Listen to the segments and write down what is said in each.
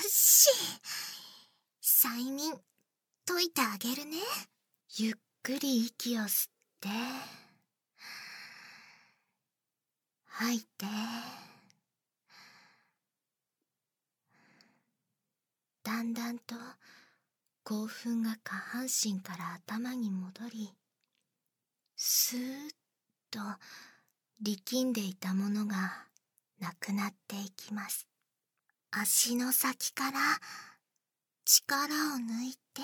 し。催眠解いてあげるね。 ゆっくり息を吸って吐いて、だんだんと興奮が下半身から頭に戻り、スーッと力んでいたものがなくなっていきます。 足の先から力を抜いて、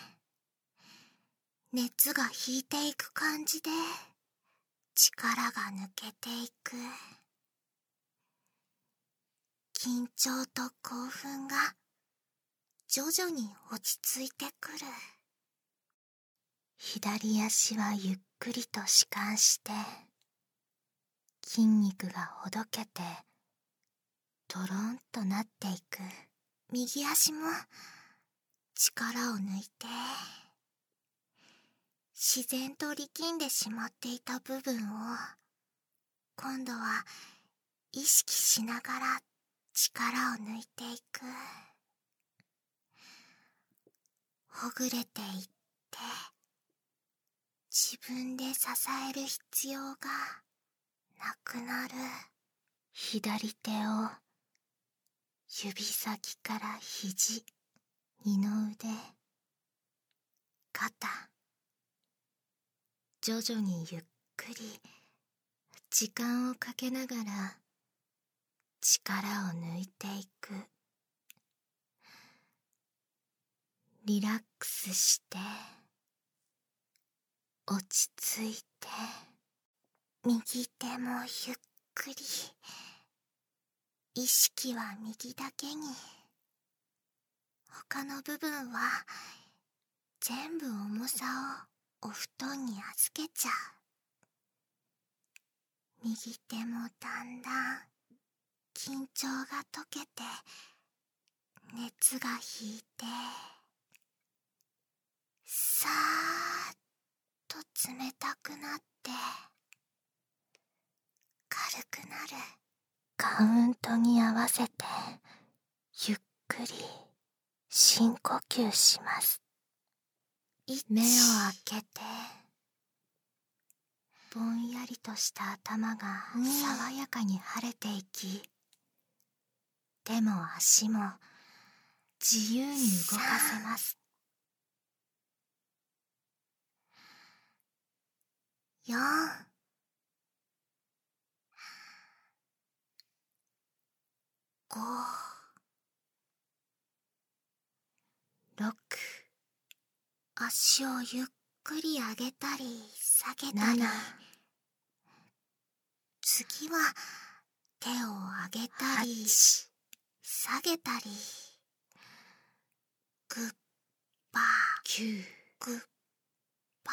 熱が引いていく感じで力が抜けていく。緊張と興奮が徐々に落ち着いてくる。 左足はゆっくりと弛緩して、筋肉がほどけてトロンとなっていく。 右足も力を抜いて、自然と力んでしまっていた部分を今度は意識しながら力を抜いていく。ほぐれていって、自分で支える必要がなくなる。 左手を指先から肘、二の腕、肩、徐々にゆっくり時間をかけながら力を抜いていく。リラックスして落ち着いて、 右手もゆっくり、意識は右だけに。他の部分は全部重さをお布団に預けちゃう。右手もだんだん緊張が解けて、熱が引いて、さーっと冷たくなって、軽くなる。 カウントに合わせてゆっくり深呼吸します。目を開けて、ぼんやりとした頭が爽やかに晴れていき、手も足も自由に動かせます。 4、5、 6、 足をゆっくり上げたり下げたり。 7、 次は手を上げたり 8、 下げたり。グッバー 9、 グッバ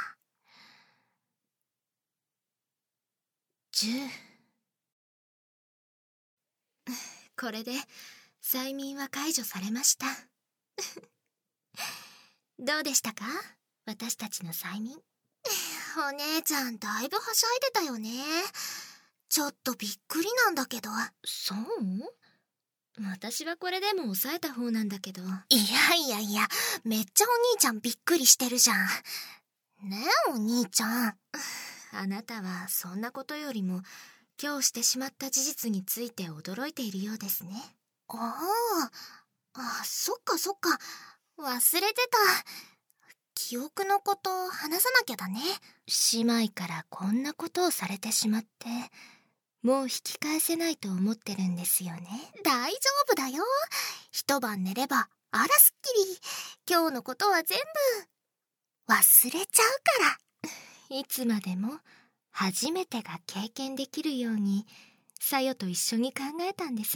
ー。 10。これで催眠は解除されました。どうでしたか、私たちの催眠。 お姉ちゃんだいぶはしゃいでたよね。ちょっとびっくりなんだけど。 そう？私はこれでも抑えた方なんだけど。 いや、めっちゃお兄ちゃんびっくりしてるじゃん。ねえお兄ちゃん。 あなたはそんなことよりも今日してしまった事実について驚いているようですね。 そっか。忘れてた。記憶のこと話さなきゃだね。 姉妹からこんなことをされてしまって、もう引き返せないと思ってるんですよね。 大丈夫だよ。一晩寝ればあらすっきり。今日のことは全部忘れちゃうから。 いつまでも初めてが経験できるように、さよと一緒に考えたんです。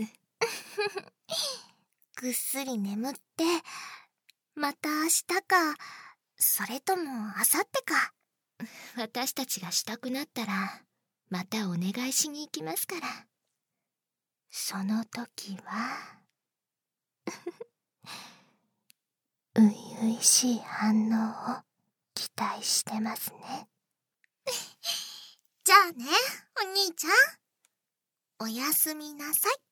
ぐっすり眠って、また明日か、それとも明後日か。 私たちがしたくなったら、またお願いしに行きますから。その時はういういしい反応を期待してますね。 じゃあね、お兄ちゃん。おやすみなさい。